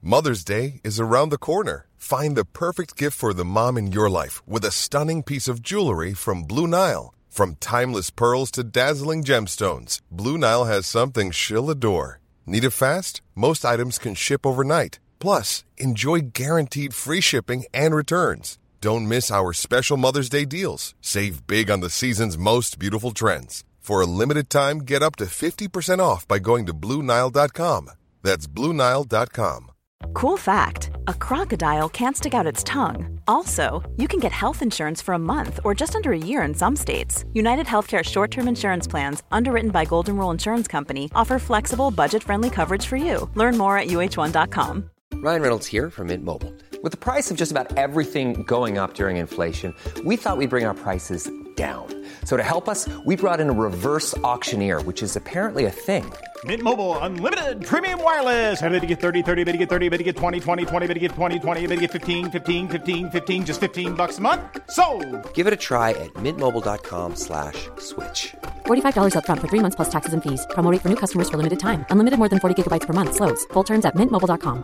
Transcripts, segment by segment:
Mother's Day is around the corner. Find the perfect gift for the mom in your life with a stunning piece of jewelry from Blue Nile. From timeless pearls to dazzling gemstones, Blue Nile has something she'll adore. Need it fast? Most items can ship overnight. Plus, enjoy guaranteed free shipping and returns. Don't miss our special Mother's Day deals. Save big on the season's most beautiful trends. For a limited time, get up to 50% off by going to BlueNile.com. That's BlueNile.com. Cool fact, a crocodile can't stick out its tongue. Also, you can get health insurance for a month or just under a year in some states. United Healthcare short-term insurance plans, underwritten by Golden Rule Insurance Company, offer flexible, budget-friendly coverage for you. Learn more at UH1.com. Ryan Reynolds here from Mint Mobile. With the price of just about everything going up during inflation, we thought we'd bring our prices down. So to help us, we brought in a reverse auctioneer, which is apparently a thing. Mint Mobile Unlimited Premium Wireless. How to get 30, 30, bit to get 30, bit to get 20, 20, 20, bit to get 20, 20, bit to get 15, 15, 15, 15, just $15 a month? Sold! Give it a try at mintmobile.com/switch. $45 up front for 3 months plus taxes and fees. Promo rate for new customers for limited time. Unlimited more than 40 gigabytes per month. Slows full terms at mintmobile.com.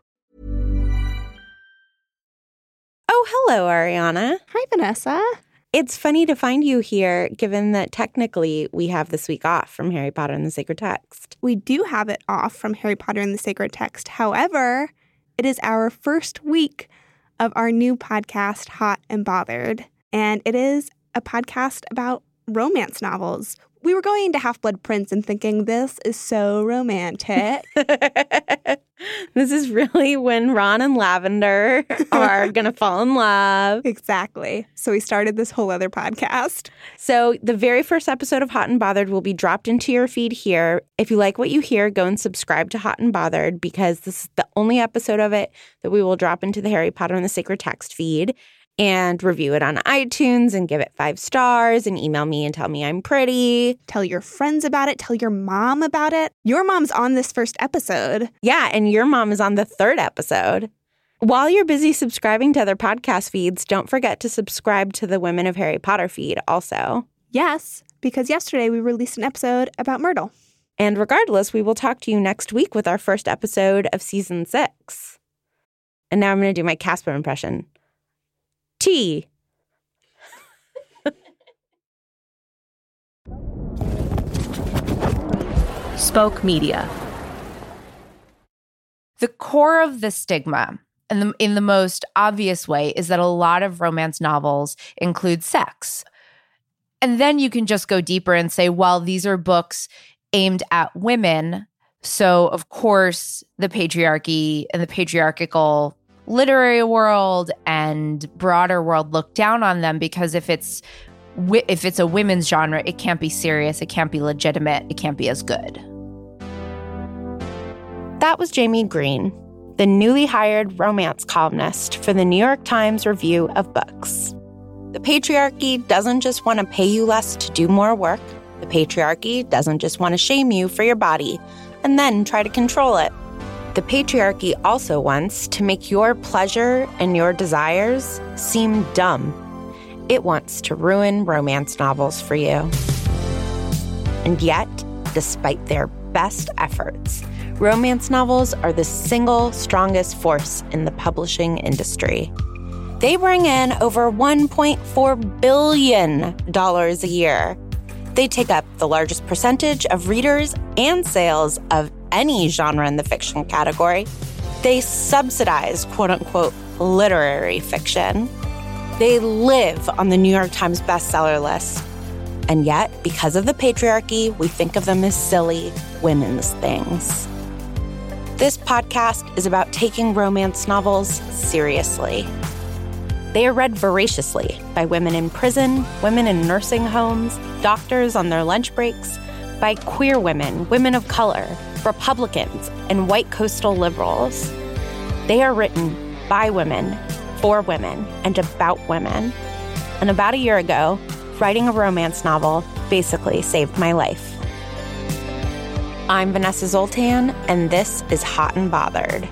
Oh, hello, Ariana. Hi, Vanessa. It's funny to find you here, given that technically we have this week off from Harry Potter and the Sacred Text. We do have it off from Harry Potter and the Sacred Text. However, it is our first week of our new podcast, Hot and Bothered. And it is a podcast about romance novels. We were going to Half-Blood Prince and thinking, this is so romantic. This is really when Ron and Lavender are going to fall in love. Exactly. So we started this whole other podcast. So the very first episode of Hot and Bothered will be dropped into your feed here. If you like what you hear, go and subscribe to Hot and Bothered, because this is the only episode of it that we will drop into the Harry Potter and the Sacred Text feed. And review it on iTunes and give it 5 stars and email me and tell me I'm pretty. Tell your friends about it. Tell your mom about it. Your mom's on this first episode. Yeah, and your mom is on the 3rd episode. While you're busy subscribing to other podcast feeds, don't forget to subscribe to the Women of Harry Potter feed also. Yes, because yesterday we released an episode about Myrtle. And regardless, we will talk to you next week with our first episode of Season 6. And now I'm going to do my Casper impression. Tea. Spoke Media. The core of the stigma, and in the most obvious way, is that a lot of romance novels include sex. And then you can just go deeper and say, well, these are books aimed at women. So, of course, the patriarchy and the patriarchal literary world and broader world look down on them, because if it's a women's genre, it can't be serious, it can't be legitimate, it can't be as good. That was Jamie Green, the newly hired romance columnist for the New York Times Review of Books. The patriarchy doesn't just want to pay you less to do more work. The patriarchy doesn't just want to shame you for your body and then try to control it. The patriarchy also wants to make your pleasure and your desires seem dumb. It wants to ruin romance novels for you. And yet, despite their best efforts, romance novels are the single strongest force in the publishing industry. They bring in over $1.4 billion a year. They take up the largest percentage of readers and sales of any genre in the fiction category. They subsidize, quote-unquote, literary fiction. They live on the New York Times bestseller list. And yet, because of the patriarchy, we think of them as silly women's things. This podcast is about taking romance novels seriously. They are read voraciously by women in prison, women in nursing homes, doctors on their lunch breaks, by queer women, women of color, Republicans, and white coastal liberals. They are written by women, for women, and about women. And about a year ago, writing a romance novel basically saved my life. I'm Vanessa Zoltan, and this is Hot and Bothered.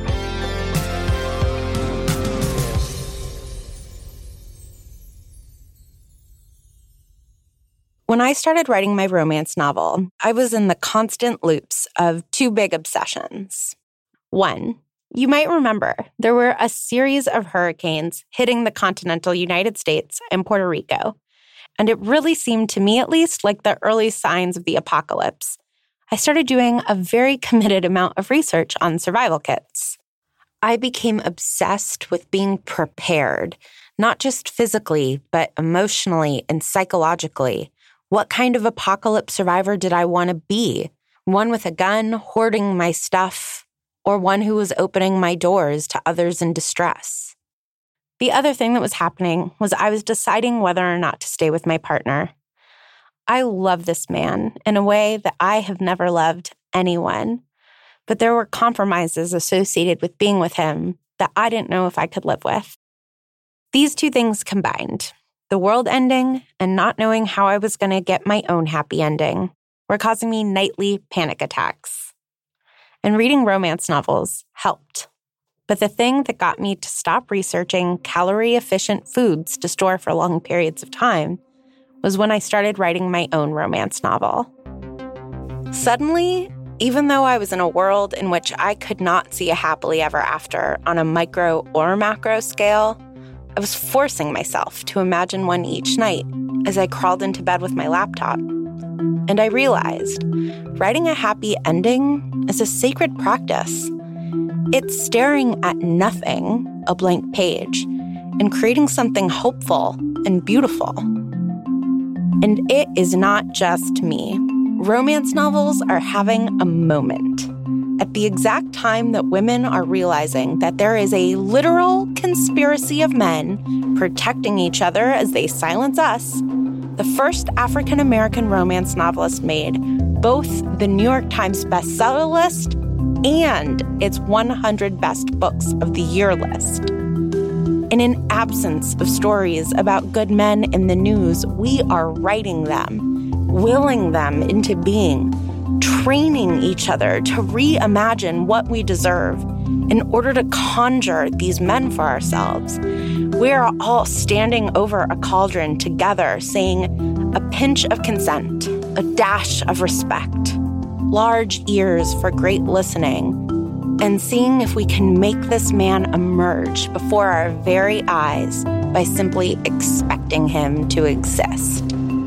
When I started writing my romance novel, I was in the constant loops of 2 big obsessions. 1 You might remember there were a series of hurricanes hitting the continental United States and Puerto Rico, and it really seemed to me, at least, like the early signs of the apocalypse. I started doing a very committed amount of research on survival kits. I became obsessed with being prepared, not just physically, but emotionally and psychologically. What kind of apocalypse survivor did I want to be? One with a gun, hoarding my stuff, or one who was opening my doors to others in distress? The other thing that was happening was I was deciding whether or not to stay with my partner. I love this man in a way that I have never loved anyone, but there were compromises associated with being with him that I didn't know if I could live with. These two things combined, the world ending and not knowing how I was going to get my own happy ending, were causing me nightly panic attacks. And reading romance novels helped. But the thing that got me to stop researching calorie-efficient foods to store for long periods of time was when I started writing my own romance novel. Suddenly, even though I was in a world in which I could not see a happily ever after on a micro or macro scale, I was forcing myself to imagine one each night as I crawled into bed with my laptop. And I realized writing a happy ending is a sacred practice. It's staring at nothing, a blank page, and creating something hopeful and beautiful. And it is not just me. Romance novels are having a moment. At the exact time that women are realizing that there is a literal conspiracy of men protecting each other as they silence us, the first African-American romance novelist made both the New York Times bestseller list and its 100 best books of the year list. In an absence of stories about good men in the news, we are writing them, willing them into being, training each other to reimagine what we deserve in order to conjure these men for ourselves. We are all standing over a cauldron together, saying a pinch of consent, a dash of respect, large ears for great listening, and seeing if we can make this man emerge before our very eyes by simply expecting him to exist.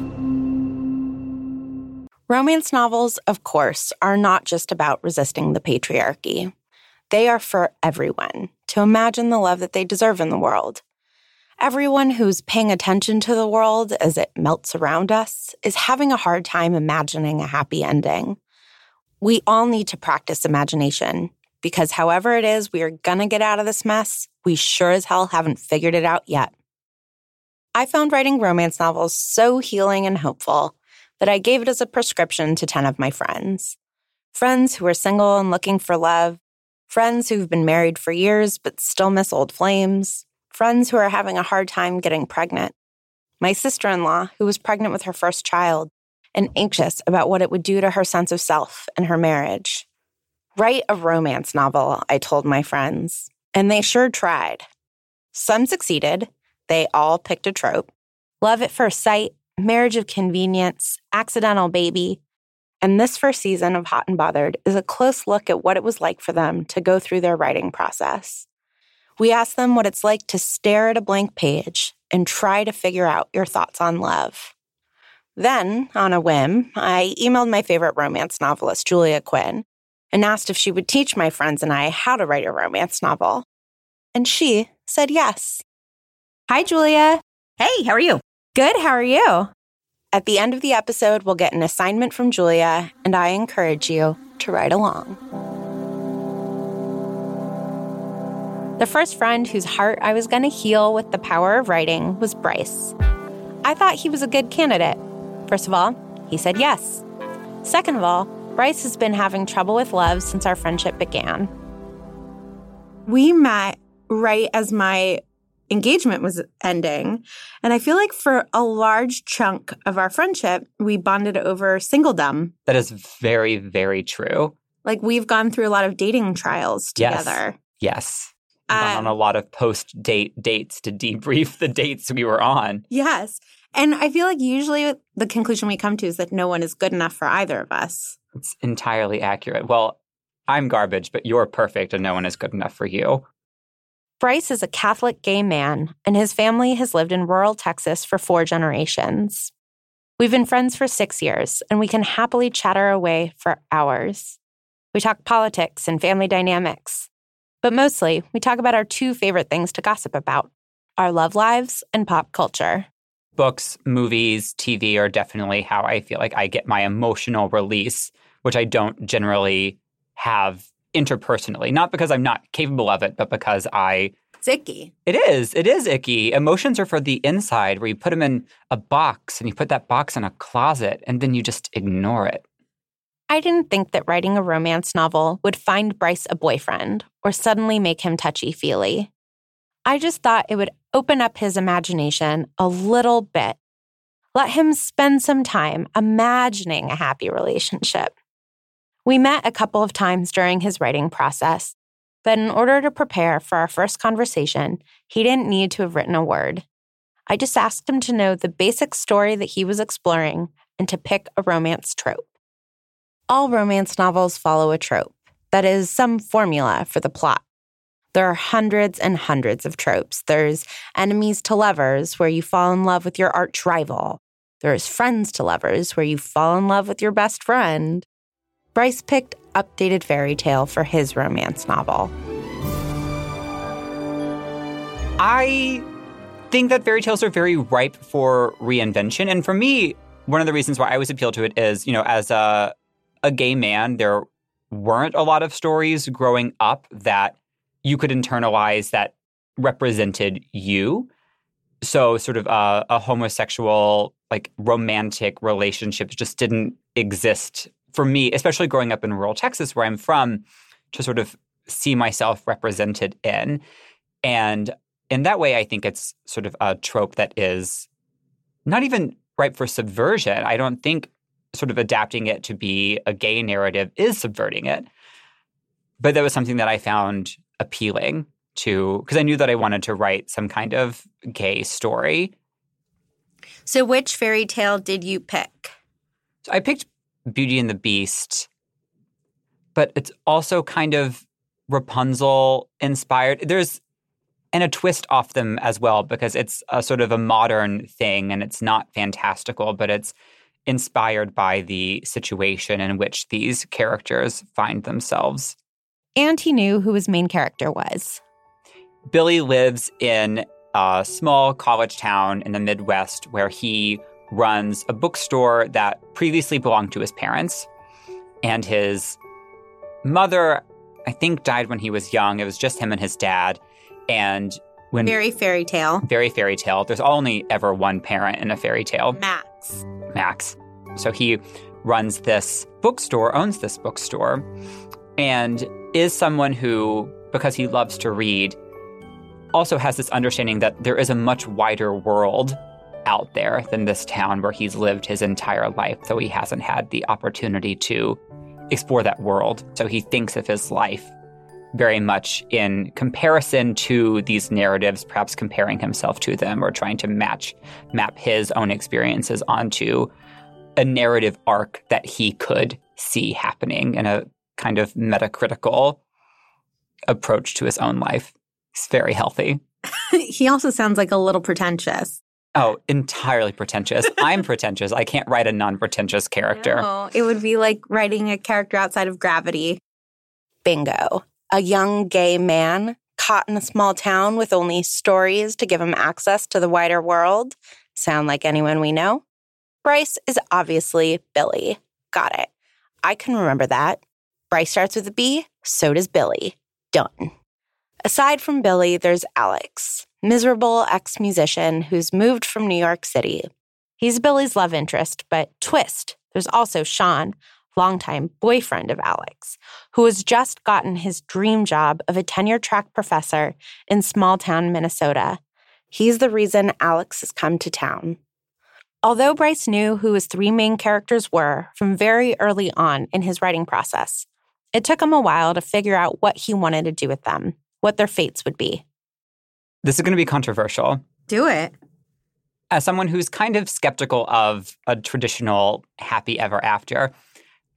Romance novels, of course, are not just about resisting the patriarchy. They are for everyone to imagine the love that they deserve in the world. Everyone who's paying attention to the world as it melts around us is having a hard time imagining a happy ending. We all need to practice imagination, because however it is we are gonna get out of this mess, we sure as hell haven't figured it out yet. I found writing romance novels so healing and hopeful that I gave it as a prescription to 10 of my friends. Friends who are single and looking for love, friends who've been married for years but still miss old flames, friends who are having a hard time getting pregnant, my sister-in-law who was pregnant with her first child and anxious about what it would do to her sense of self and her marriage. Write a romance novel, I told my friends, and they sure tried. Some succeeded. They all picked a trope. Love at first sight, marriage of convenience, accidental baby. And this first season of Hot and Bothered is a close look at what it was like for them to go through their writing process. We asked them what it's like to stare at a blank page and try to figure out your thoughts on love. Then, on a whim, I emailed my favorite romance novelist, Julia Quinn, and asked if she would teach my friends and I how to write a romance novel. And she said yes. Hi, Julia. Hey, how are you? Good, how are you? At the end of the episode, we'll get an assignment from Julia, and I encourage you to write along. The first friend whose heart I was going to heal with the power of writing was Bryce. I thought he was a good candidate. First of all, he said yes. Second of all, Bryce has been having trouble with love since our friendship began. We met right as my engagement was ending, and I feel like for a large chunk of our friendship, we bonded over singledom. That is very, very true. Like, we've gone through a lot of dating trials together. Yes. We've gone on a lot of post-date dates to debrief the dates we were on. Yes. And I feel like usually the conclusion we come to is that no one is good enough for either of us. It's entirely accurate. Well, I'm garbage, but you're perfect and no one is good enough for you. Bryce is a Catholic gay man, and his family has lived in rural Texas for 4 generations. We've been friends for 6 years, and we can happily chatter away for hours. We talk politics and family dynamics. But mostly, we talk about our 2 favorite things to gossip about, our love lives and pop culture. Books, movies, TV are definitely how I feel like I get my emotional release, which I don't generally have interpersonally. Not because I'm not capable of it, but because It's icky. It is icky. Emotions are for the inside, where you put them in a box and you put that box in a closet and then you just ignore it. I didn't think that writing a romance novel would find Bryce a boyfriend or suddenly make him touchy-feely. I just thought it would open up his imagination a little bit. Let him spend some time imagining a happy relationship. We met a couple of times during his writing process, but in order to prepare for our first conversation, he didn't need to have written a word. I just asked him to know the basic story that he was exploring and to pick a romance trope. All romance novels follow a trope, that is, some formula for the plot. There are hundreds and hundreds of tropes. There's enemies to lovers, where you fall in love with your arch rival. There's friends to lovers, where you fall in love with your best friend. Bryce picked Updated Fairy Tale for his romance novel. I think that fairy tales are very ripe for reinvention. And for me, one of the reasons why I was appealed to it is, as a gay man, there weren't a lot of stories growing up that you could internalize that represented you. So sort of a homosexual, romantic relationships just didn't exist for me, especially growing up in rural Texas, where I'm from, to sort of see myself represented in. And in that way, I think it's sort of a trope that is not even ripe for subversion. I don't think sort of adapting it to be a gay narrative is subverting it. But that was something that I found appealing to, because I knew that I wanted to write some kind of gay story. So which fairy tale did you pick? So I picked Beauty and the Beast, but it's also kind of Rapunzel inspired. There's a twist off them as well, because it's a sort of a modern thing and it's not fantastical, but it's inspired by the situation in which these characters find themselves. And he knew who his main character was. Billy lives in a small college town in the Midwest where he runs a bookstore that previously belonged to his parents. And his mother, I think, died when he was young. It was just him and his dad. And when Very fairy tale. Very fairy tale. There's only ever one parent in a fairy tale. Max. So he runs this bookstore, owns this bookstore, and is someone who, because he loves to read, also has this understanding that there is a much wider world out there than this town where he's lived his entire life, though he hasn't had the opportunity to explore that world. So he thinks of his life very much in comparison to these narratives, perhaps comparing himself to them or trying to map his own experiences onto a narrative arc that he could see happening in a kind of metacritical approach to his own life. It's very healthy. He also sounds like a little pretentious. Oh, entirely pretentious. I'm pretentious. I can't write a non-pretentious character. No, it would be like writing a character outside of Gravity. Bingo. A young gay man caught in a small town with only stories to give him access to the wider world. Sound like anyone we know? Bryce is obviously Billy. Got it. I can remember that. Bryce starts with a B, so does Billy. Done. Aside from Billy, there's Alex, miserable ex-musician who's moved from New York City. He's Billy's love interest, but twist, there's also Sean, longtime boyfriend of Alex, who has just gotten his dream job of a tenure-track professor in small-town Minnesota. He's the reason Alex has come to town. Although Bryce knew who his 3 main characters were from very early on in his writing process, it took him a while to figure out what he wanted to do with them, what their fates would be. This is going to be controversial. Do it. As someone who's kind of skeptical of a traditional happy ever after,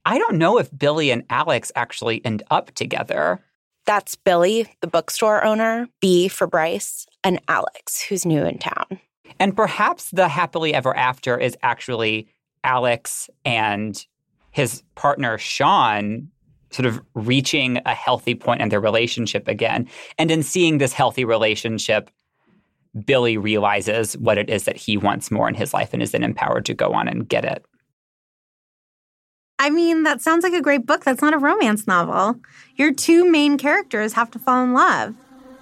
I don't know if Billy and Alex actually end up together. That's Billy, the bookstore owner, B for Bryce, and Alex, who's new in town. And perhaps the happily ever after is actually Alex and his partner, Sean, sort of reaching a healthy point in their relationship again. And in seeing this healthy relationship, Billy realizes what it is that he wants more in his life and is then empowered to go on and get it. I mean, that sounds like a great book. That's not a romance novel. Your two main characters have to fall in love.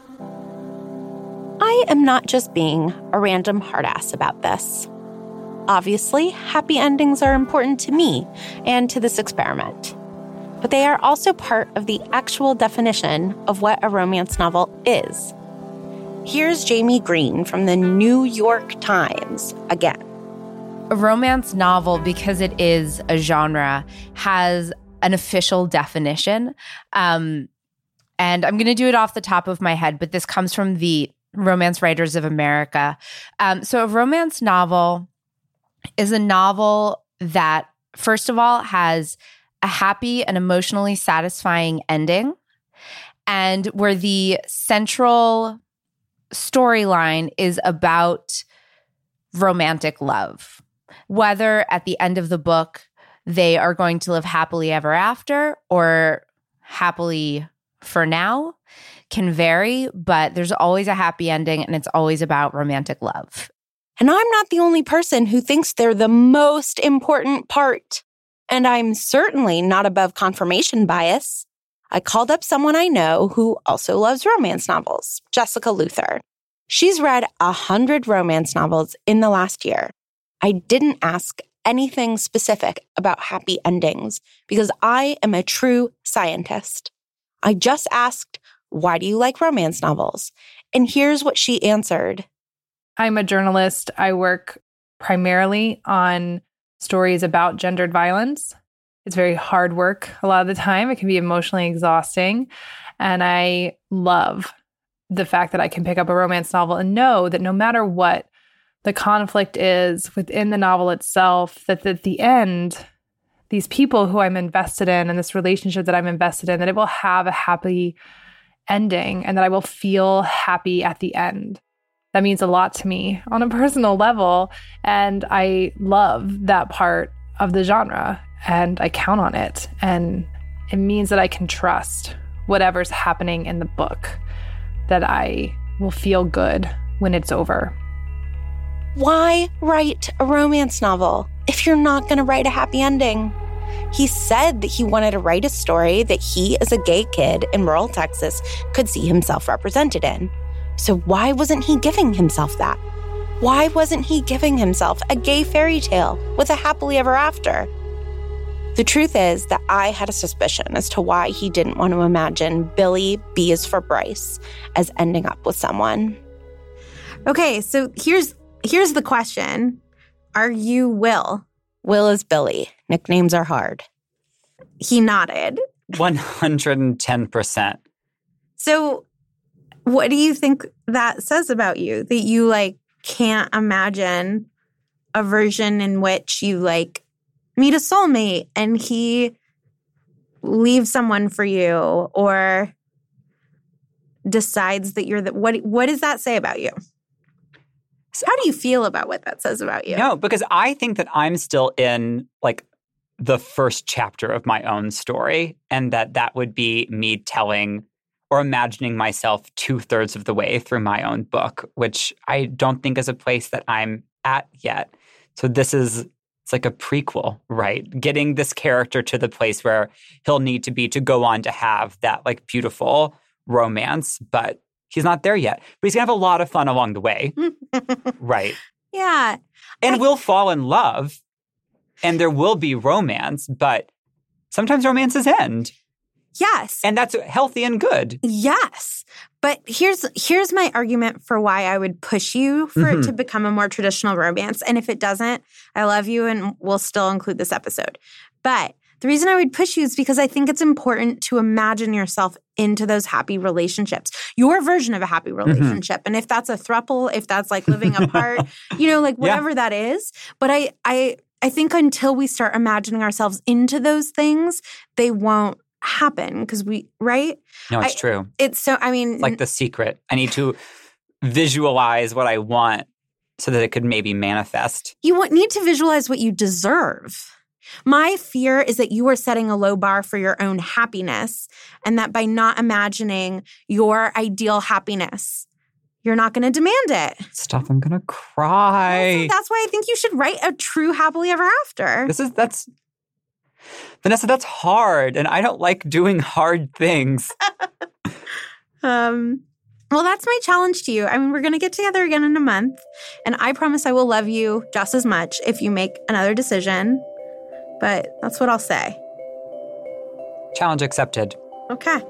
I am not just being a random hardass about this. Obviously, happy endings are important to me and to this experiment. But they are also part of the actual definition of what a romance novel is. Here's Jamie Green from the New York Times again. A romance novel, because it is a genre, has an official definition. And I'm going to do it off the top of my head, but this comes from the Romance Writers of America. So a romance novel is a novel that, first of all, has a happy and emotionally satisfying ending, and where the central storyline is about romantic love. Whether at the end of the book they are going to live happily ever after or happily for now can vary, but there's always a happy ending and it's always about romantic love. And I'm not the only person who thinks they're the most important part. And I'm certainly not above confirmation bias. I called up someone I know who also loves romance novels, Jessica Luther. She's read 100 romance novels in the last year. I didn't ask anything specific about happy endings because I am a true scientist. I just asked, why do you like romance novels? And here's what she answered. I'm a journalist. I work primarily on stories about gendered violence. It's very hard work a lot of the time. It can be emotionally exhausting. And I love the fact that I can pick up a romance novel and know that no matter what the conflict is within the novel itself, that at the end, these people who I'm invested in and this relationship that I'm invested in, that it will have a happy ending and that I will feel happy at the end. That means a lot to me on a personal level, and I love that part of the genre, and I count on it, and it means that I can trust whatever's happening in the book, that I will feel good when it's over. Why write a romance novel if you're not going to write a happy ending? He said that he wanted to write a story that he, as a gay kid in rural Texas, could see himself represented in. So why wasn't he giving himself that? Why wasn't he giving himself a gay fairy tale with a happily ever after? The truth is that I had a suspicion as to why he didn't want to imagine Billy, B is for Bryce, as ending up with someone. Okay, so here's the question. Are you Will? Will is Billy. Nicknames are hard. He nodded. 110%. So what do you think that says about you? That you, can't imagine a version in which you, meet a soulmate and he leaves someone for you or decides that you're what does that say about you? How do you feel about what that says about you? No, because I think that I'm still in, the first chapter of my own story, and that would be me telling or imagining myself 2/3 of the way through my own book, which I don't think is a place that I'm at yet. So it's like a prequel, right? Getting this character to the place where he'll need to be to go on to have that, beautiful romance, but he's not there yet. But he's going to have a lot of fun along the way. Right. Yeah. And we'll fall in love and there will be romance, but sometimes romances end. Yes. And that's healthy and good. Yes. But here's my argument for why I would push you for it to become a more traditional romance. And if it doesn't, I love you and we'll still include this episode. But the reason I would push you is because I think it's important to imagine yourself into those happy relationships, your version of a happy relationship. And if that's a throuple, if that's living apart, whatever that is. But I I think until we start imagining ourselves into those things, they won't happen because right? No, it's true. It's so, I mean. Like The Secret. I need to visualize what I want so that it could maybe manifest. You need to visualize what you deserve. My fear is that you are setting a low bar for your own happiness, and that by not imagining your ideal happiness, you're not going to demand it. Stop, I'm going to cry. That's why I think you should write a true happily ever after. Vanessa, that's hard, and I don't like doing hard things. Well, that's my challenge to you. I mean, we're going to get together again in a month, and I promise I will love you just as much if you make another decision. But that's what I'll say. Challenge accepted. Okay.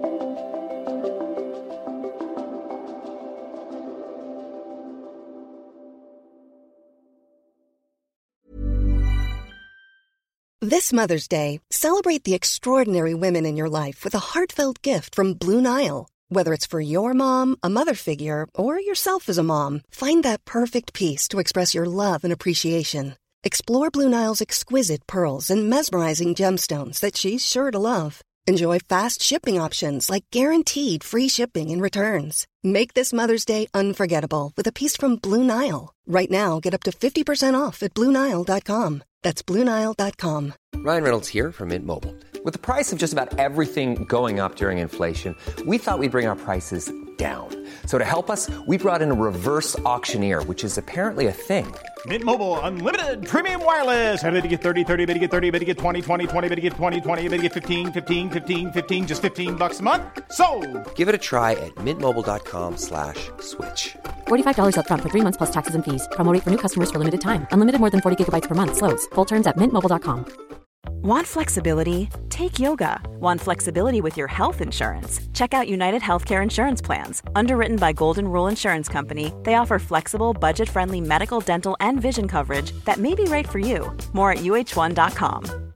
This Mother's Day, celebrate the extraordinary women in your life with a heartfelt gift from Blue Nile. Whether it's for your mom, a mother figure, or yourself as a mom, find that perfect piece to express your love and appreciation. Explore Blue Nile's exquisite pearls and mesmerizing gemstones that she's sure to love. Enjoy fast shipping options like guaranteed free shipping and returns. Make this Mother's Day unforgettable with a piece from Blue Nile. Right now, get up to 50% off at BlueNile.com. That's BlueNile.com. Ryan Reynolds here from Mint Mobile. With the price of just about everything going up during inflation, we thought we'd bring our prices down. So to help us, we brought in a reverse auctioneer, which is apparently a thing. Mint Mobile Unlimited Premium Wireless. How to get 30, 30, bit to get 30, bit to get 20, 20, 20, bit to get 20, 20, bit to get 15, 15, 15, 15, just $15 a month? Sold! Give it a try at mintmobile.com/switch. $45 up front for 3 months plus taxes and fees. Promo rate for new customers for limited time. Unlimited more than 40 gigabytes per month. Slows full terms at mintmobile.com. Want flexibility? Take yoga. Want flexibility with your health insurance? Check out United Healthcare Insurance Plans. Underwritten by Golden Rule Insurance Company, they offer flexible, budget-friendly medical, dental, and vision coverage that may be right for you. More at uh1.com.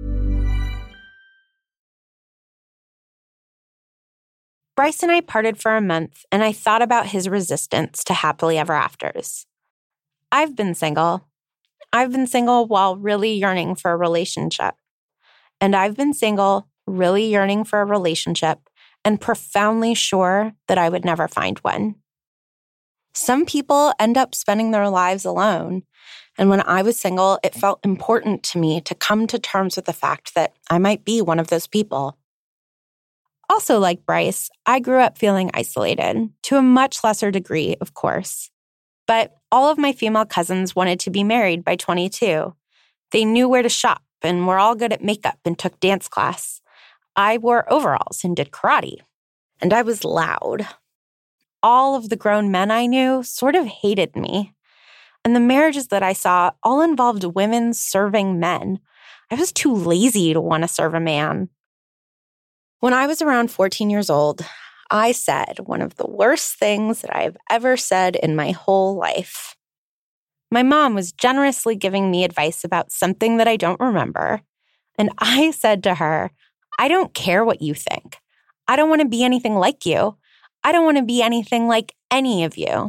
Bryce and I parted for a month, and I thought about his resistance to happily ever afters. I've been single. I've been single while really yearning for a relationship. And I've been single, really yearning for a relationship, and profoundly sure that I would never find one. Some people end up spending their lives alone. And when I was single, it felt important to me to come to terms with the fact that I might be one of those people. Also, like Bryce, I grew up feeling isolated, to a much lesser degree, of course. But all of my female cousins wanted to be married by 22. They knew where to shop and were all good at makeup and took dance class. I wore overalls and did karate. And I was loud. All of the grown men I knew sort of hated me. And the marriages that I saw all involved women serving men. I was too lazy to want to serve a man. When I was around 14 years old, I said one of the worst things that I've ever said in my whole life. My mom was generously giving me advice about something that I don't remember. And I said to her, I don't care what you think. I don't want to be anything like you. I don't want to be anything like any of you.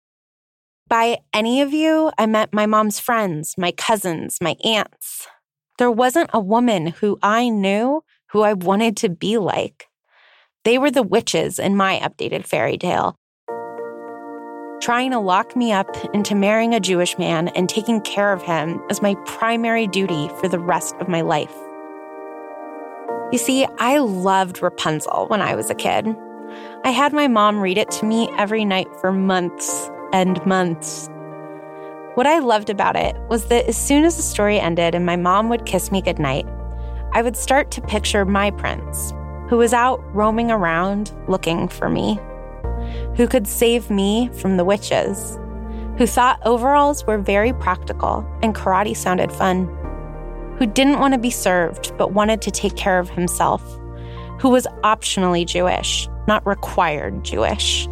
By any of you, I meant my mom's friends, my cousins, my aunts. There wasn't a woman who I knew who I wanted to be like. They were the witches in my updated fairy tale, trying to lock me up into marrying a Jewish man and taking care of him as my primary duty for the rest of my life. You see, I loved Rapunzel when I was a kid. I had my mom read it to me every night for months and months. What I loved about it was that as soon as the story ended and my mom would kiss me goodnight, I would start to picture my prince, who was out roaming around looking for me, who could save me from the witches, who thought overalls were very practical and karate sounded fun, who didn't want to be served but wanted to take care of himself, who was optionally Jewish, not required Jewish.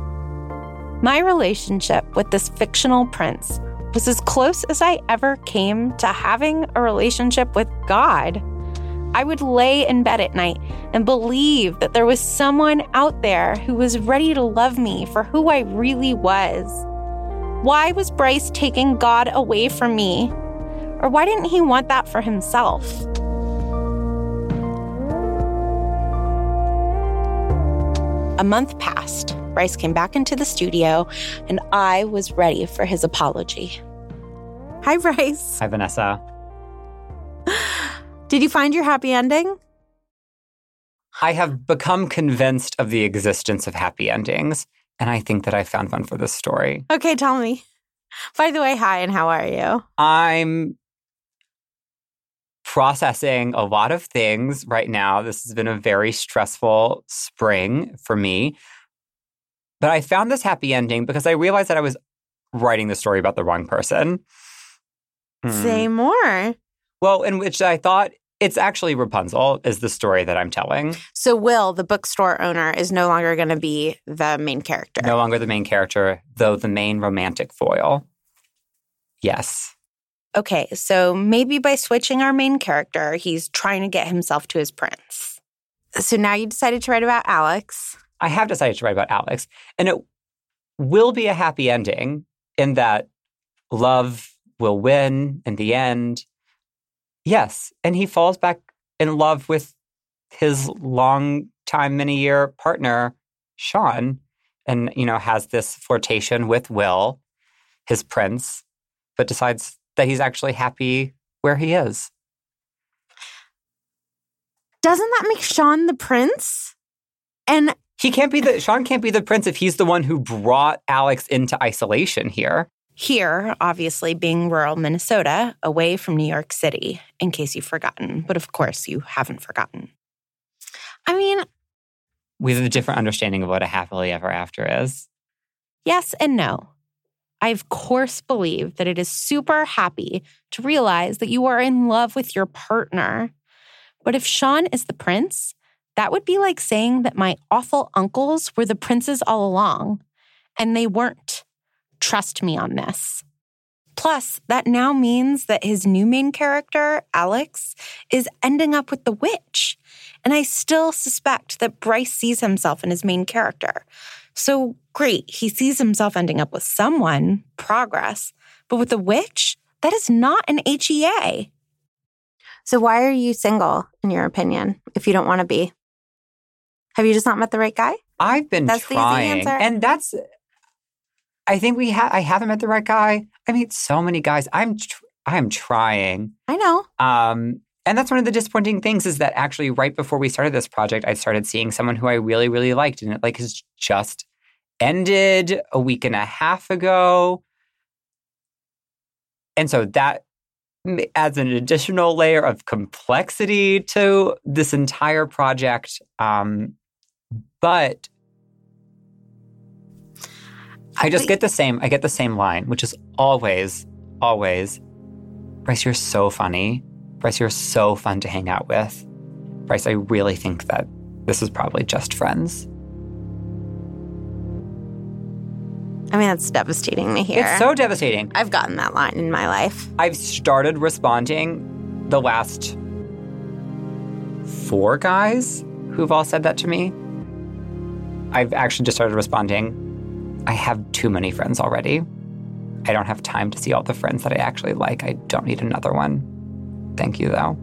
My relationship with this fictional prince was as close as I ever came to having a relationship with God. I would lay in bed at night and believe that there was someone out there who was ready to love me for who I really was. Why was Bryce taking God away from me? Or why didn't he want that for himself? A month passed. Bryce came back into the studio, and I was ready for his apology. Hi, Bryce. Hi, Vanessa. Did you find your happy ending? I have become convinced of the existence of happy endings, and I think that I found one for this story. Okay, tell me. By the way, hi, and how are you? I'm processing a lot of things right now. This has been a very stressful spring for me. But I found this happy ending because I realized that I was writing the story about the wrong person. Say more. Well, in which I thought it's actually Rapunzel is the story that I'm telling. So Will, the bookstore owner, is no longer going to be the main character. No longer the main character, though the main romantic foil. Yes. Okay, so maybe by switching our main character, he's trying to get himself to his prince. So now you decided to write about Alex. I have decided to write about Alex. And it will be a happy ending in that love will win in the end. Yes. And he falls back in love with his long-time, many-year partner, Sean, and, has this flirtation with Will, his prince, but decides that he's actually happy where he is. Doesn't that make Sean the prince? And Sean can't be the prince if he's the one who brought Alex into isolation here. Here, obviously, being rural Minnesota, away from New York City, in case you've forgotten. But of course, you haven't forgotten. I mean, we have a different understanding of what a happily ever after is. Yes and no. I, of course, believe that it is super happy to realize that you are in love with your partner. But if Sean is the prince, that would be like saying that my awful uncles were the princes all along, and they weren't. Trust me on this. Plus, that now means that his new main character, Alex, is ending up with the witch. And I still suspect that Bryce sees himself in his main character. So great, he sees himself ending up with someone, progress. But with the witch, that is not an HEA. So why are you single, in your opinion, if you don't want to be? Have you just not met the right guy? I've been That's trying. The easy answer. And that's... I think I haven't met the right guy. I meet so many guys. I'm trying. I know. And that's one of the disappointing things is that actually right before we started this project, I started seeing someone who I really, really liked. And it has just ended a week and a half ago. And so that adds an additional layer of complexity to this entire project. But I get the same line, which is always, Bryce, you're so funny. Bryce, you're so fun to hang out with. Bryce, I really think that this is probably just friends. I mean, that's devastating to hear. It's so devastating. I've gotten that line in my life. I've started responding the last 4 guys who've all said that to me. I've actually just started responding, I have too many friends already. I don't have time to see all the friends that I actually like. I don't need another one. Thank you, though.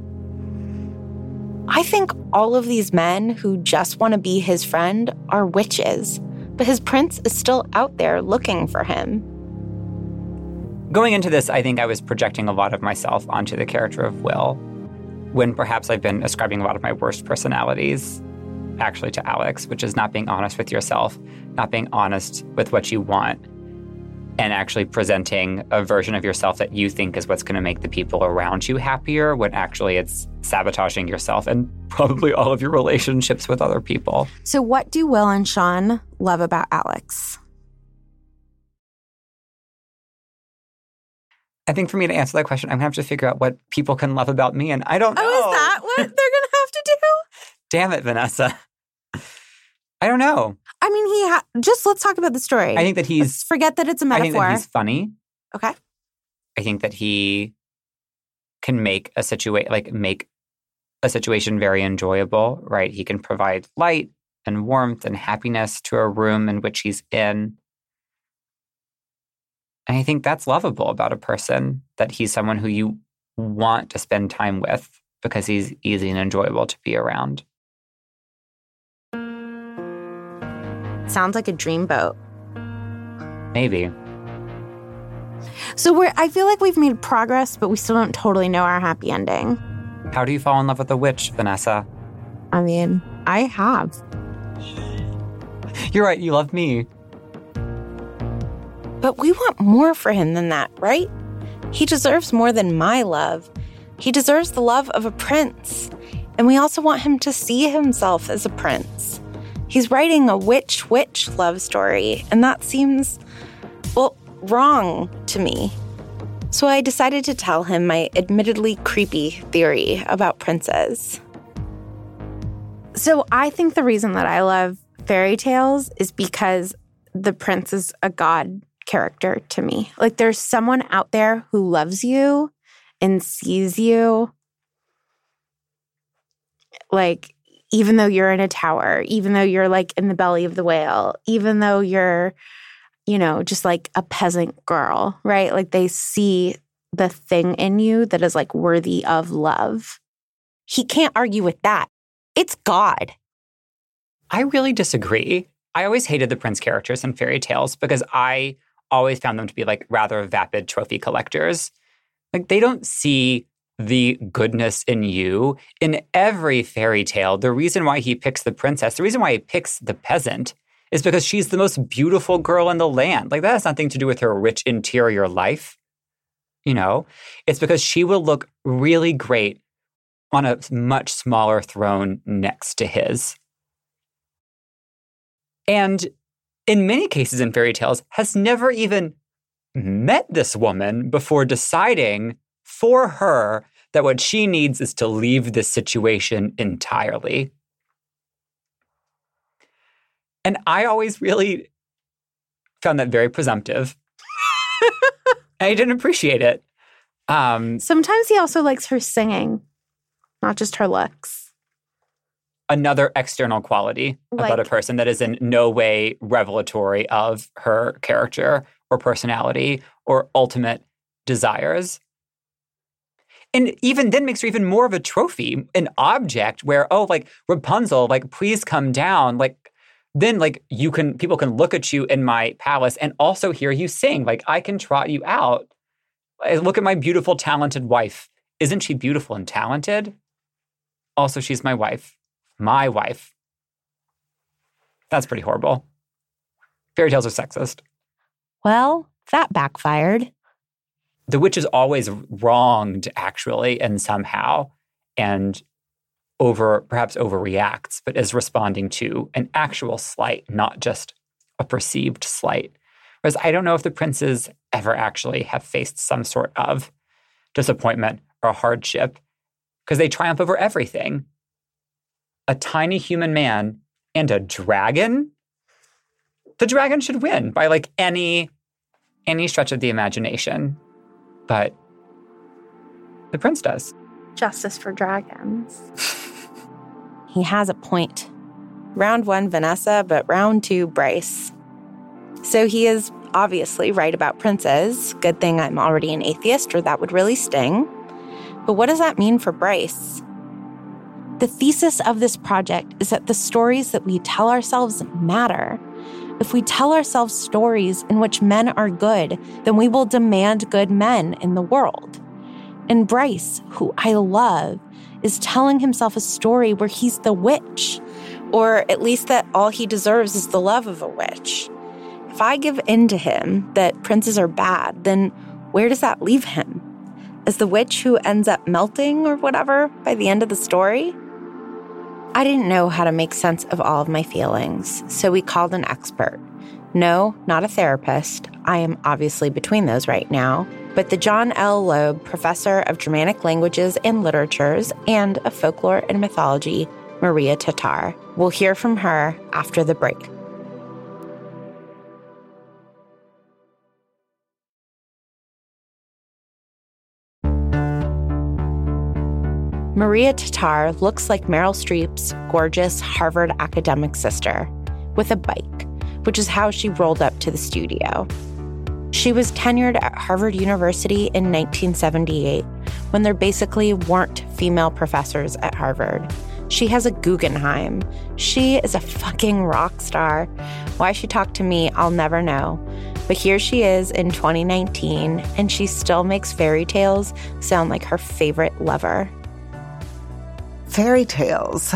I think all of these men who just want to be his friend are witches, but his prince is still out there looking for him. Going into this, I think I was projecting a lot of myself onto the character of Will, when perhaps I've been ascribing a lot of my worst personalities actually to Alex, which is not being honest with yourself, not being honest with what you want, and actually presenting a version of yourself that you think is what's going to make the people around you happier, when actually it's sabotaging yourself and probably all of your relationships with other people. So what do Will and Sean love about Alex? I think for me to answer that question, I'm going to have to figure out what people can love about me, and I don't know. Oh, is that what they're going to have to do? Damn it, Vanessa. I don't know. I mean, just let's talk about the story. I think that let's forget that it's a metaphor. I think that he's funny. Okay. I think that he can make a situation very enjoyable, right? He can provide light and warmth and happiness to a room in which he's in. And I think that's lovable about a person, that he's someone who you want to spend time with because he's easy and enjoyable to be around. Sounds like a dreamboat. Maybe. So I feel like we've made progress, but we still don't totally know our happy ending. How do you fall in love with a witch, Vanessa? I mean, I have. You're right, you love me. But we want more for him than that, right? He deserves more than my love. He deserves the love of a prince. And we also want him to see himself as a prince. He's writing a witch-witch love story, and that seems, well, wrong to me. So I decided to tell him my admittedly creepy theory about princes. So I think the reason that I love fairy tales is because the prince is a god character to me. Like, there's someone out there who loves you and sees you. Like, even though you're in a tower, even though you're like in the belly of the whale, even though you're, you know, just like a peasant girl, right? Like, they see the thing in you that is like worthy of love. He can't argue with that. It's God. I really disagree. I always hated the prince characters in fairy tales because I always found them to be like rather vapid trophy collectors. Like, they don't see the goodness in you. In every fairy tale, the reason why he picks the princess, the reason why he picks the peasant is because she's the most beautiful girl in the land. Like, that has nothing to do with her rich interior life. You know, it's because she will look really great on a much smaller throne next to his. And in many cases in fairy tales, has never even met this woman before deciding for her that what she needs is to leave this situation entirely. And I always really found that very presumptive. I didn't appreciate it. Sometimes he also likes her singing, not just her looks. Another external quality about a person that is in no way revelatory of her character or personality or ultimate desires. And even then makes her even more of a trophy, an object where, oh, like, Rapunzel, like, please come down. Like, then, like, people can look at you in my palace and also hear you sing. Like, I can trot you out. Look at my beautiful, talented wife. Isn't she beautiful and talented? Also, she's my wife. My wife. That's pretty horrible. Fairy tales are sexist. Well, that backfired. The witch is always wronged, actually, and somehow, and perhaps overreacts, but is responding to an actual slight, not just a perceived slight. Whereas I don't know if the princes ever actually have faced some sort of disappointment or hardship, because they triumph over everything. A tiny human man and a dragon? The dragon should win by like any stretch of the imagination. But the prince does. Justice for dragons. He has a point. Round 1, Vanessa, but round 2, Bryce. So he is obviously right about princes. Good thing I'm already an atheist, or that would really sting. But what does that mean for Bryce? The thesis of this project is that the stories that we tell ourselves matter. If we tell ourselves stories in which men are good, then we will demand good men in the world. And Bryce, who I love, is telling himself a story where he's the witch, or at least that all he deserves is the love of a witch. If I give in to him that princes are bad, then where does that leave him? As the witch who ends up melting or whatever by the end of the story? I didn't know how to make sense of all of my feelings, so we called an expert. No, not a therapist. I am obviously between those right now, but the John L. Loeb Professor of Germanic Languages and Literatures and of Folklore and Mythology, Maria Tatar. We'll hear from her after the break. Maria Tatar looks like Meryl Streep's gorgeous Harvard academic sister with a bike, which is how she rolled up to the studio. She was tenured at Harvard University in 1978, when there basically weren't female professors at Harvard. She has a Guggenheim. She is a fucking rock star. Why she talked to me, I'll never know. But here she is in 2019, and she still makes fairy tales sound like her favorite lover. Fairy tales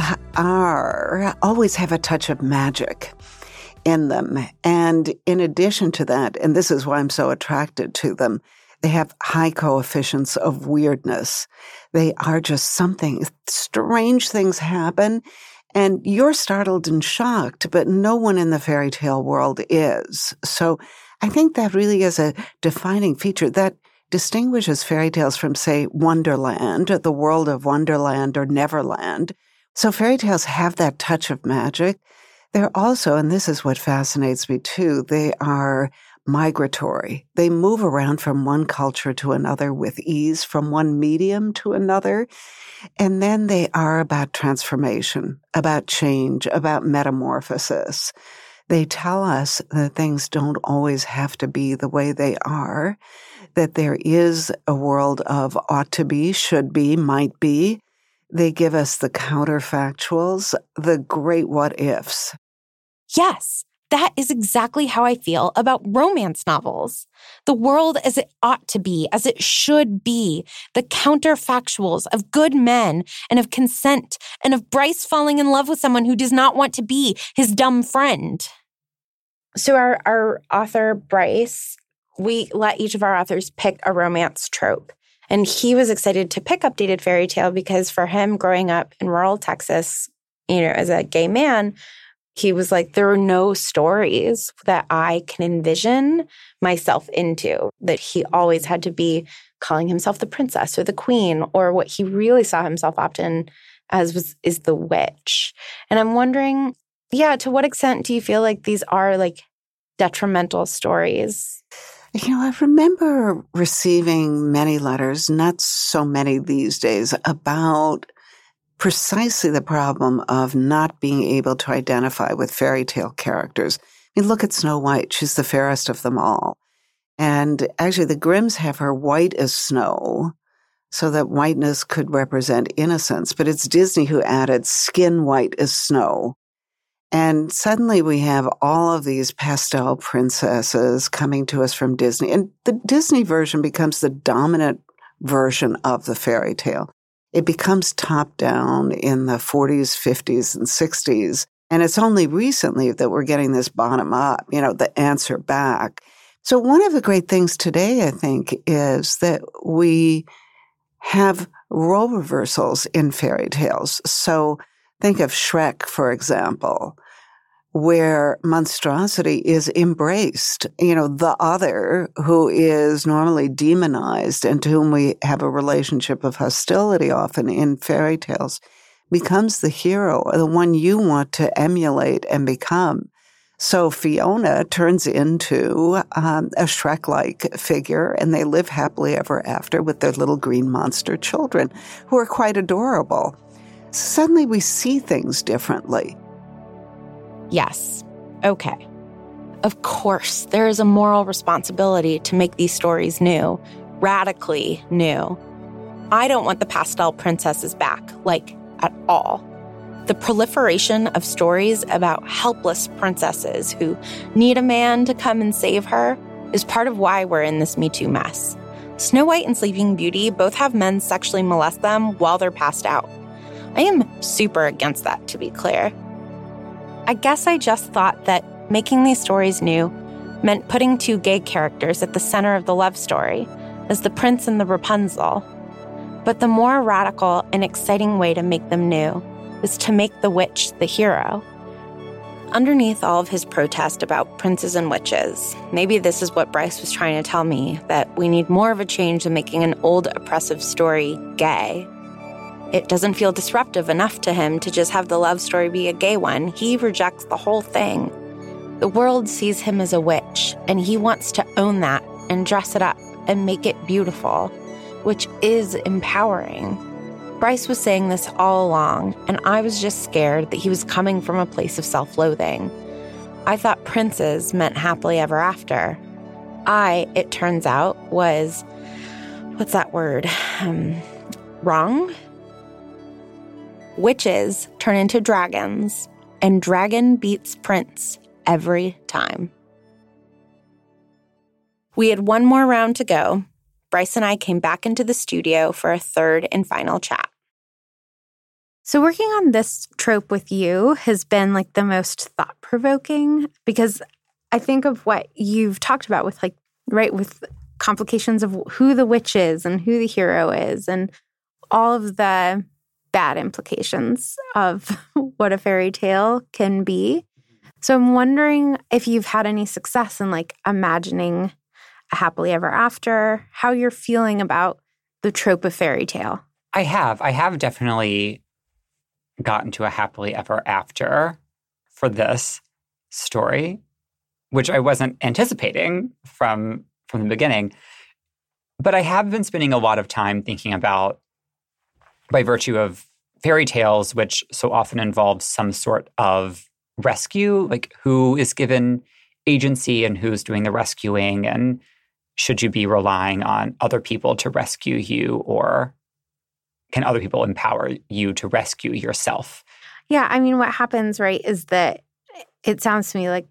always have a touch of magic in them. And in addition to that, and this is why I'm so attracted to them, they have high coefficients of weirdness. They are just something. Strange things happen, and you're startled and shocked, but no one in the fairy tale world is. So I think that really is a defining feature that distinguishes fairy tales from, say, Wonderland, the world of Wonderland or Neverland. So fairy tales have that touch of magic. They're also, and this is what fascinates me too, they are migratory. They move around from one culture to another with ease, from one medium to another. And then they are about transformation, about change, about metamorphosis. They tell us that things don't always have to be the way they are, that there is a world of ought to be, should be, might be. They give us the counterfactuals, the great what ifs. Yes, that is exactly how I feel about romance novels. The world as it ought to be, as it should be, the counterfactuals of good men and of consent and of Bryce falling in love with someone who does not want to be his dumb friend. So our author, Bryce, we let each of our authors pick a romance trope. And he was excited to pick Updated Fairy Tale because for him, growing up in rural Texas, as a gay man, he was like, there are no stories that I can envision myself into, that he always had to be calling himself the princess or the queen, or what he really saw himself often as is the witch. And I'm wondering, to what extent do you feel like these are like detrimental stories? I remember receiving many letters, not so many these days, about precisely the problem of not being able to identify with fairy tale characters. Look at Snow White. She's the fairest of them all. And actually, the Grimms have her white as snow, so that whiteness could represent innocence. But it's Disney who added skin white as snow. And suddenly we have all of these pastel princesses coming to us from Disney. And the Disney version becomes the dominant version of the fairy tale. It becomes top-down in the 40s, 50s, and 60s. And it's only recently that we're getting this bottom-up, the answer back. So one of the great things today, I think, is that we have role reversals in fairy tales. So think of Shrek, for example, where monstrosity is embraced. The other, who is normally demonized and to whom we have a relationship of hostility often in fairy tales, becomes the hero, the one you want to emulate and become. So Fiona turns into a Shrek-like figure, and they live happily ever after with their little green monster children, who are quite adorable. Suddenly we see things differently. Yes. Okay. Of course, there is a moral responsibility to make these stories new, radically new. I don't want the pastel princesses back, at all. The proliferation of stories about helpless princesses who need a man to come and save her is part of why we're in this Me Too mess. Snow White and Sleeping Beauty both have men sexually molest them while they're passed out. I am super against that, to be clear. I guess I just thought that making these stories new meant putting two gay characters at the center of the love story, as the prince and the Rapunzel. But the more radical and exciting way to make them new is to make the witch the hero. Underneath all of his protest about princes and witches, maybe this is what Bryce was trying to tell me, that we need more of a change in making an old oppressive story gay. It doesn't feel disruptive enough to him to just have the love story be a gay one. He rejects the whole thing. The world sees him as a witch, and he wants to own that and dress it up and make it beautiful, which is empowering. Bryce was saying this all along, and I was just scared that he was coming from a place of self-loathing. I thought princes meant happily ever after. It turns out, was what's that word? Wrong? Witches turn into dragons, and dragon beats prince every time. We had one more round to go. Bryce and I came back into the studio for a third and final chat. So working on this trope with you has been like the most thought-provoking, because I think of what you've talked about with with complications of who the witch is and who the hero is and all of the bad implications of what a fairy tale can be. So I'm wondering if you've had any success in imagining a happily ever after, how you're feeling about the trope of fairy tale. I have definitely gotten to a happily ever after for this story, which I wasn't anticipating from the beginning. But I have been spending a lot of time thinking about, by virtue of fairy tales, which so often involves some sort of rescue, like who is given agency and who's doing the rescuing, and should you be relying on other people to rescue you, or can other people empower you to rescue yourself? Yeah, I mean, what happens, right, is that it sounds to me like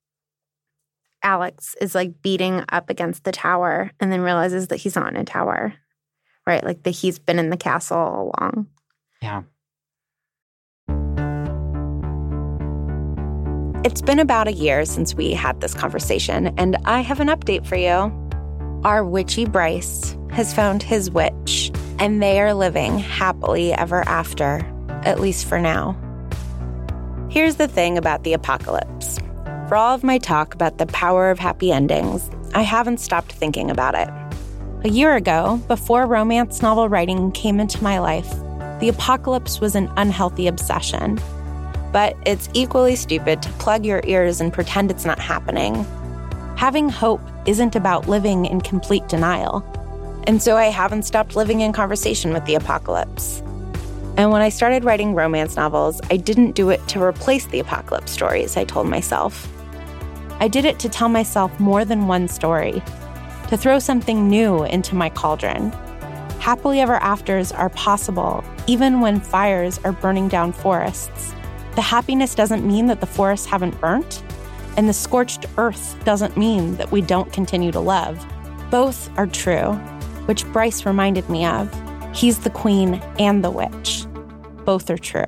Alex is beating up against the tower and then realizes that he's not in a tower, right? Like that he's been in the castle all along. Yeah. It's been about a year since we had this conversation, and I have an update for you. Our witchy Bryce has found his witch, and they are living happily ever after, at least for now. Here's the thing about the apocalypse. For all of my talk about the power of happy endings, I haven't stopped thinking about it. A year ago, before romance novel writing came into my life, the apocalypse was an unhealthy obsession. But it's equally stupid to plug your ears and pretend it's not happening. Having hope isn't about living in complete denial. And so I haven't stopped living in conversation with the apocalypse. And when I started writing romance novels, I didn't do it to replace the apocalypse stories, I told myself. I did it to tell myself more than one story, to throw something new into my cauldron. Happily ever afters are possible, even when fires are burning down forests. The happiness doesn't mean that the forests haven't burnt, and the scorched earth doesn't mean that we don't continue to love. Both are true, which Bryce reminded me of. He's the queen and the witch. Both are true.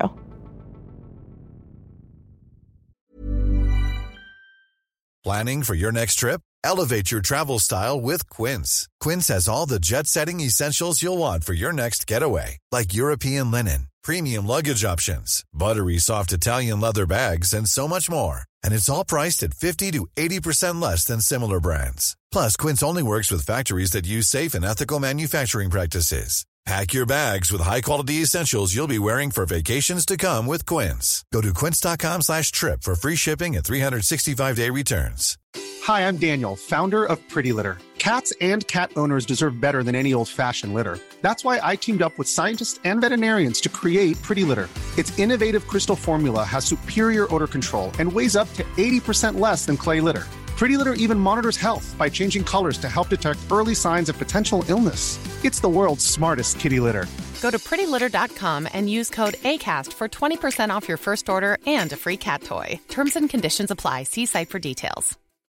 Planning for your next trip? Elevate your travel style with Quince. Quince has all the jet-setting essentials you'll want for your next getaway, like European linen, premium luggage options, buttery soft Italian leather bags, and so much more. And it's all priced at 50 to 80% less than similar brands. Plus, Quince only works with factories that use safe and ethical manufacturing practices. Pack your bags with high-quality essentials you'll be wearing for vacations to come with Quince. Go to quince.com/trip for free shipping and 365-day returns. Hi, I'm Daniel, founder of Pretty Litter. Cats and cat owners deserve better than any old-fashioned litter. That's why I teamed up with scientists and veterinarians to create Pretty Litter. Its innovative crystal formula has superior odor control and weighs up to 80% less than clay litter. Pretty Litter even monitors health by changing colors to help detect early signs of potential illness. It's the world's smartest kitty litter. Go to prettylitter.com and use code ACAST for 20% off your first order and a free cat toy. Terms and conditions apply. See site for details.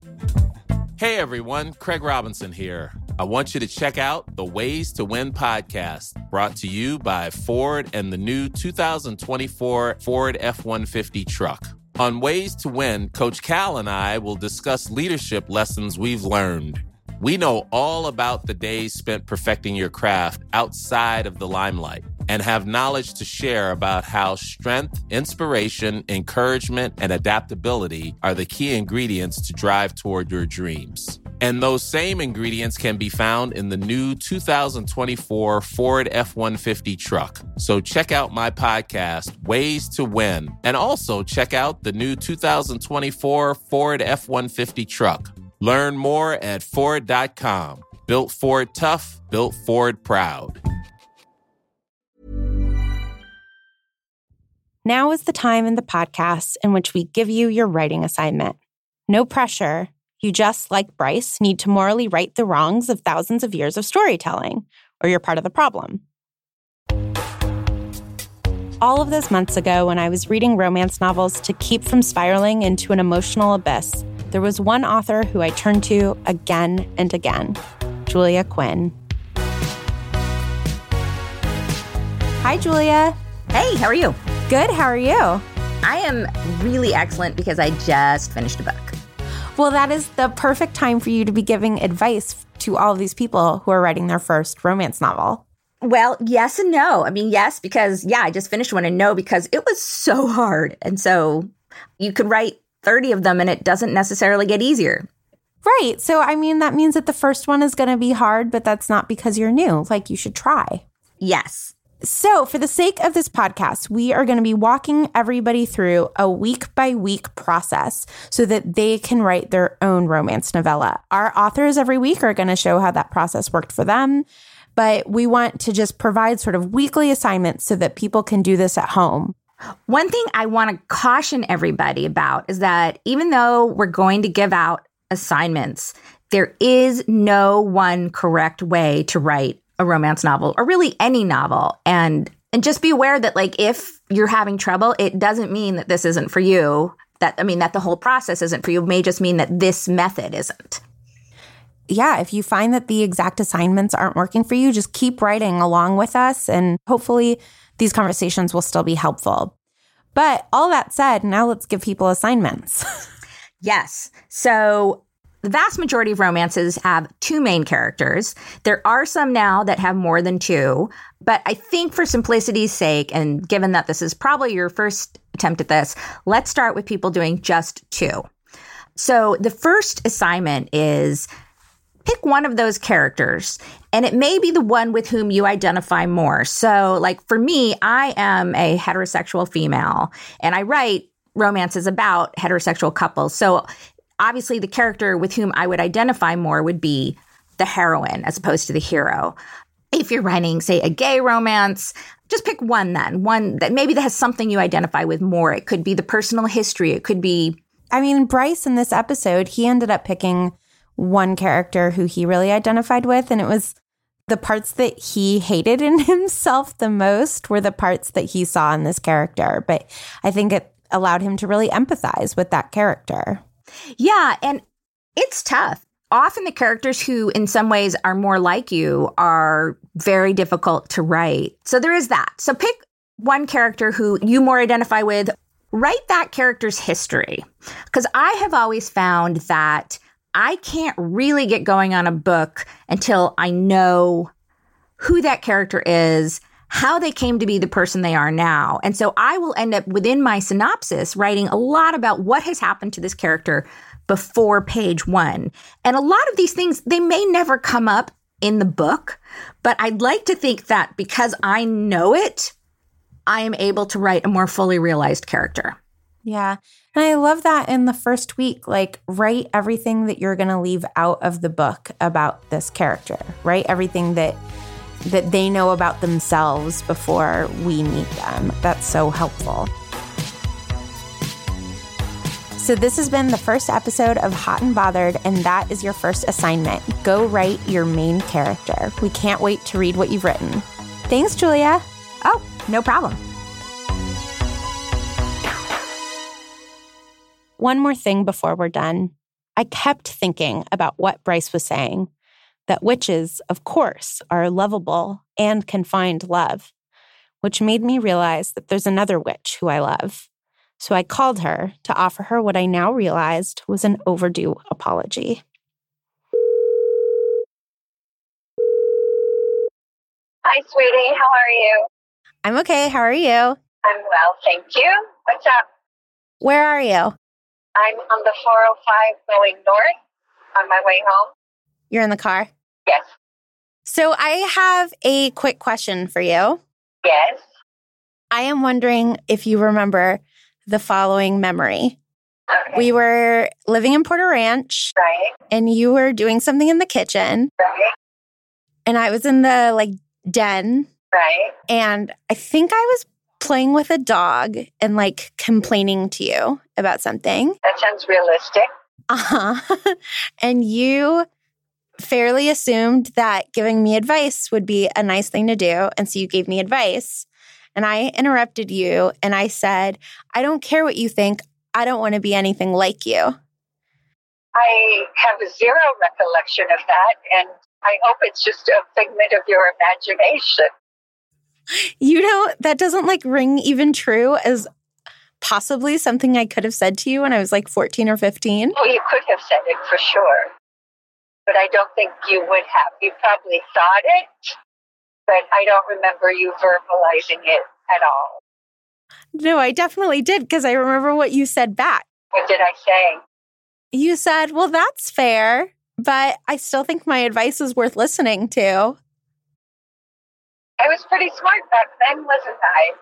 Hey everyone, Craig Robinson here. I want you to check out the Ways to Win podcast, brought to you by Ford and the new 2024 Ford F-150 truck. On Ways to Win, Coach Cal and I will discuss leadership lessons we've learned. We know all about the days spent perfecting your craft outside of the limelight and have knowledge to share about how strength, inspiration, encouragement, and adaptability are the key ingredients to drive toward your dreams. And those same ingredients can be found in the new 2024 Ford F-150 truck. So check out my podcast, Ways to Win, and also check out the new 2024 Ford F-150 truck. Learn more at Ford.com. Built Ford tough, built Ford proud. Now is the time in the podcast in which we give you your writing assignment. No pressure. You just, like Bryce, need to morally right the wrongs of thousands of years of storytelling, or you're part of the problem. All of those months ago, when I was reading romance novels to keep from spiraling into an emotional abyss, there was one author who I turned to again and again, Julia Quinn. Hi, Julia. Hey, how are you? Good, how are you? I am really excellent because I just finished a book. Well, that is the perfect time for you to be giving advice to all of these people who are writing their first romance novel. Well, yes and no. I mean, yes, because, I just finished one, and no, because it was so hard. And so you could write 30 of them and it doesn't necessarily get easier. Right. So, I mean, that means that the first one is going to be hard, but that's not because you're new. Like, you should try. Yes. So, for the sake of this podcast, we are going to be walking everybody through a week-by-week process so that they can write their own romance novella. Our authors every week are going to show how that process worked for them, but we want to just provide sort of weekly assignments so that people can do this at home. One thing I want to caution everybody about is that even though we're going to give out assignments, there is no one correct way to write a romance novel, or really any novel. And just be aware that, like, if you're having trouble, it doesn't mean that this isn't for you. That the whole process isn't for you. It may just mean that this method isn't. Yeah, if you find that the exact assignments aren't working for you, just keep writing along with us, and hopefully these conversations will still be helpful. But all that said, now let's give people assignments. Yes. So the vast majority of romances have two main characters. There are some now that have more than two, but I think for simplicity's sake, and given that this is probably your first attempt at this, let's start with people doing just two. So the first assignment is pick one of those characters, and it may be the one with whom you identify more. So, like, for me, I am a heterosexual female, and I write romances about heterosexual couples. So obviously the character with whom I would identify more would be the heroine as opposed to the hero. If you're writing, say, a gay romance, just pick one then. One that maybe that has something you identify with more. It could be the personal history. It could be... I mean, Bryce in this episode, he ended up picking one character who he really identified with, and it was the parts that he hated in himself the most were the parts that he saw in this character. But I think it allowed him to really empathize with that character. Yeah, and it's tough. Often the characters who in some ways are more like you are very difficult to write. So there is that. So pick one character who you more identify with. Write that character's history. Because I have always found that I can't really get going on a book until I know who that character is, how they came to be the person they are now. And so I will end up within my synopsis writing a lot about what has happened to this character before page 1. And a lot of these things, they may never come up in the book, but I'd like to think that because I know it, I am able to write a more fully realized character. Yeah. And I love that in the first week, like, write everything that you're going to leave out of the book about this character, right? Everything that they know about themselves before we meet them. That's so helpful. So this has been the first episode of Hot and Bothered, and that is your first assignment. Go write your main character. We can't wait to read what you've written. Thanks, Julia. Oh, no problem. One more thing before we're done. I kept thinking about what Bryce was saying, that witches, of course, are lovable and can find love, which made me realize that there's another witch who I love. So I called her to offer her what I now realized was an overdue apology. Hi, sweetie. How are you? I'm okay. How are you? I'm well, thank you. What's up? Where are you? I'm on the 405 going north on my way home. You're in the car? Yes. So I have a quick question for you. Yes. I am wondering if you remember the following memory. Okay. We were living in Porter Ranch. Right. And you were doing something in the kitchen. Right. And I was in the den. Right. And I think I was playing with a dog and complaining to you about something. That sounds realistic. And you fairly assumed that giving me advice would be a nice thing to do. And so you gave me advice. And I interrupted you and I said, I don't care what you think. I don't want to be anything like you. I have zero recollection of that. And I hope it's just a figment of your imagination. You know, that doesn't like ring even true as possibly something I could have said to you when I was like 14 or 15. Oh, you could have said it for sure. But I don't think you would have. You probably thought it, but I don't remember you verbalizing it at all. No, I definitely did because I remember what you said back. What did I say? You said, well, that's fair, but I still think my advice is worth listening to. I was pretty smart back then, wasn't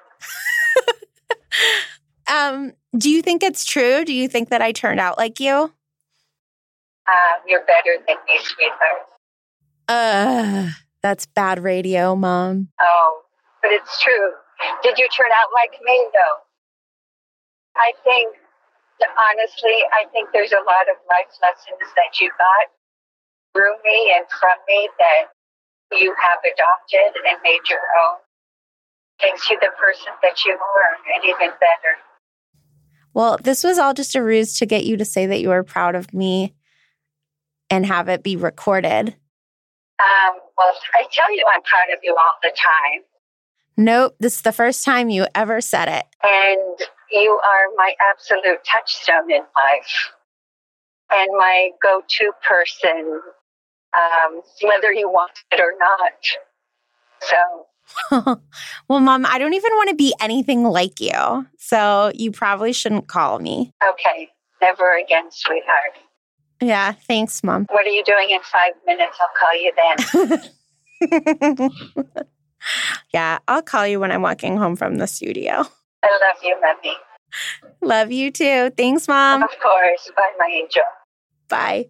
I? Do you think it's true? Do you think that I turned out like you? You're better than me, sweetheart. That's bad radio, Mom. Oh, but it's true. Did you turn out like me, though? I think, honestly, there's a lot of life lessons that you got through me and from me that you have adopted and made your own. Makes you the person that you are, and even better. Well, this was all just a ruse to get you to say that you were proud of me and have it be recorded. Well, I tell you I'm proud of you all the time. Nope, this is the first time you ever said it. And you are my absolute touchstone in life. And my go-to person, whether you want it or not. So... Well, Mom, I don't even want to be anything like you. So you probably shouldn't call me. Okay, never again, sweetheart. Yeah, thanks, Mom. What are you doing in 5 minutes? I'll call you then. Yeah, I'll call you when I'm walking home from the studio. I love you, Mommy. Love you too. Thanks, Mom. Of course. Bye, my angel. Bye.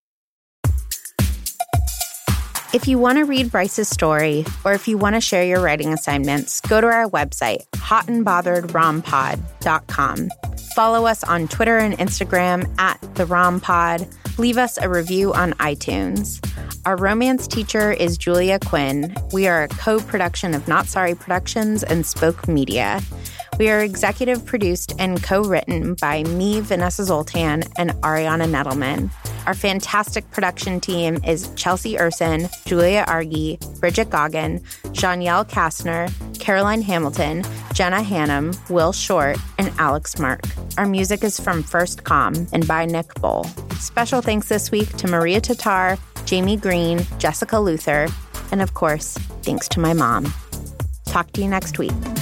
If you want to read Bryce's story, or if you want to share your writing assignments, go to our website, hotandbotheredrompod.com. Follow us on Twitter and Instagram @TheRomPod. Leave us a review on iTunes. Our romance teacher is Julia Quinn. We are a co-production of Not Sorry Productions and Spoke Media. We are executive produced and co-written by me, Vanessa Zoltan, and Ariana Nettleman. Our fantastic production team is Chelsea Urson, Julia Argy, Bridget Goggin, Janielle Kastner, Caroline Hamilton, Jenna Hannum, Will Short, and Alex Mark. Our music is from First Com and by Nick Bowl. Special thanks this week to Maria Tatar, Jamie Green, Jessica Luther, and of course, thanks to my mom. Talk to you next week.